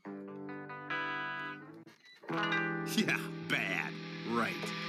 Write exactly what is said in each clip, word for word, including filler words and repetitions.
Yeah, bad. Right.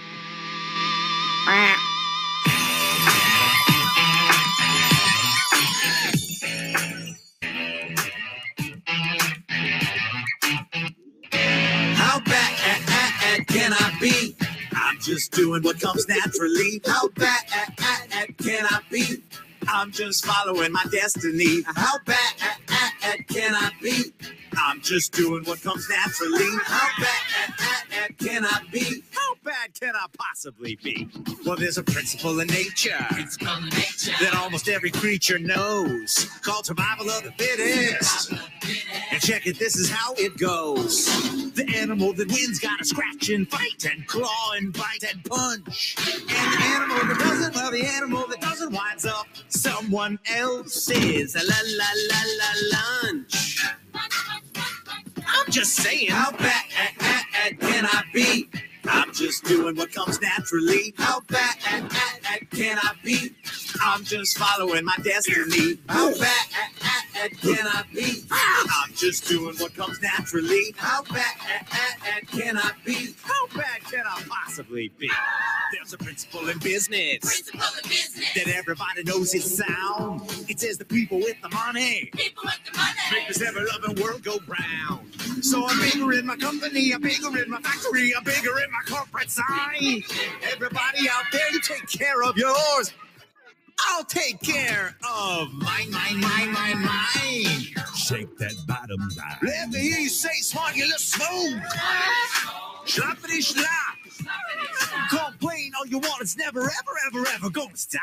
How bad can I be? I'm just doing what comes naturally. How bad can I be? I'm just following my destiny. How bad can I be? I'm just doing what comes naturally. How bad can I be? How bad can I possibly be? Well, there's a principle in nature, principle in nature. that almost every creature knows, called survival of the fittest. And check it, this is how it goes. The animal that wins gotta scratch and fight and claw and bite and punch. And the animal that doesn't, well, the animal that doesn't winds up someone else's la la la la lunch. I'm just saying, how bad can I be? I'm just doing what comes naturally. How bad can I be? I'm just following my destiny. How bad can I be? I'm just doing what comes naturally. How bad can I be? How bad can I possibly be? There's a principle in business, principle in business. that everybody knows is sound. It says the people with the money, people with the money, make this ever-loving world go round. So I'm bigger in my company, I'm bigger in my factory, I'm bigger in my corporate sign. Everybody out there, you take care of yours. I'll take care of mine, mine, mine, mine, mine. Shake that bottom line. Let me hear you say smart, you look smooth. Schlappity schlop. Complain all you want, it's never, ever, ever, ever gonna stop.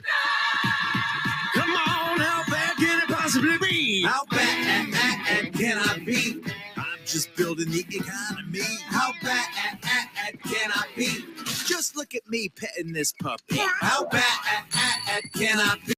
Come on, how bad can it possibly be? How bad can I be? I'm just building the economy. How bad can I be? Just look at me petting this puppy. How bad can I be?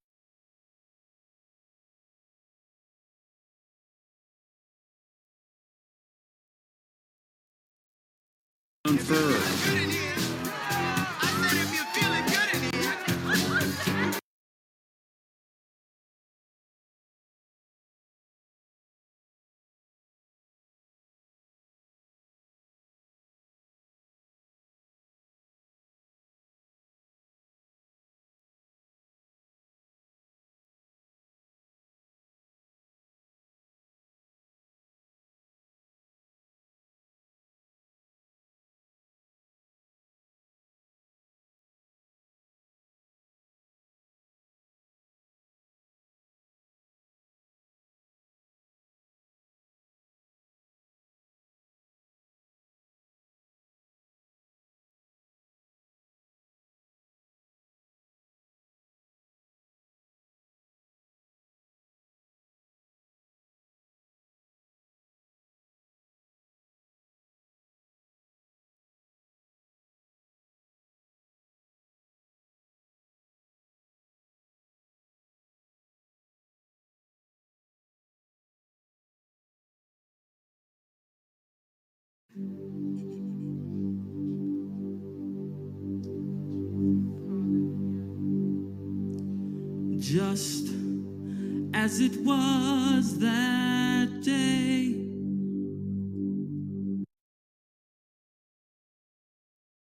Just as it was that day